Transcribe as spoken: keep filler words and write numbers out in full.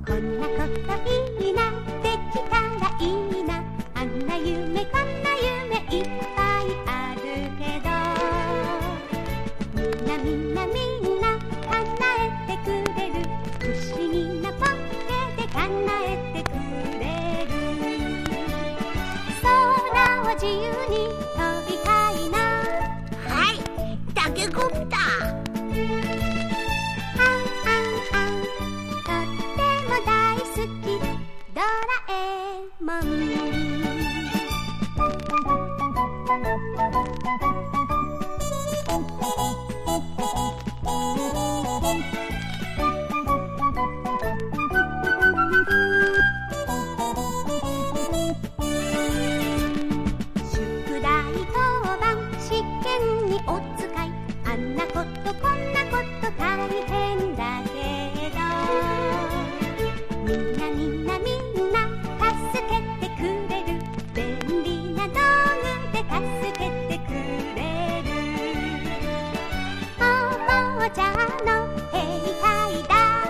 こんなこといいな、できたらいいな、あんな夢こんな夢いっぱいあるけど、みんなみんなみんな叶えてくれる、不思議なポッケで叶えてくれる。空を自由に